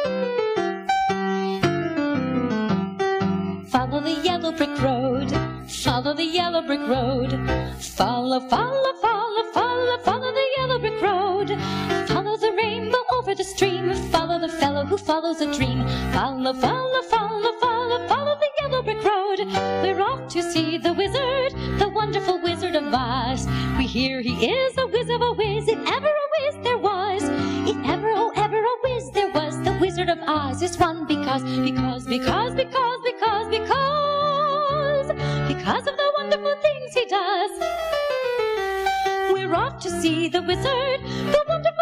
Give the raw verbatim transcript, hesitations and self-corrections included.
Follow the yellow brick road, follow the yellow brick road. Follow, follow, follow, follow, follow the yellow brick road. Follow the rainbow over the stream, follow the fellow who follows a dream. Follow, follow, follow, follow, follow the yellow brick road. We're off to see the wizard, the wonderful Wizard of Oz. We hear he is a whiz of a whiz, if ever a whiz there was. If ever, oh ever a whiz there was, the Wizard of Oz is one because, because, because, because, because, because, because of the wonderful things he does. We're off to see the wizard, the wonderful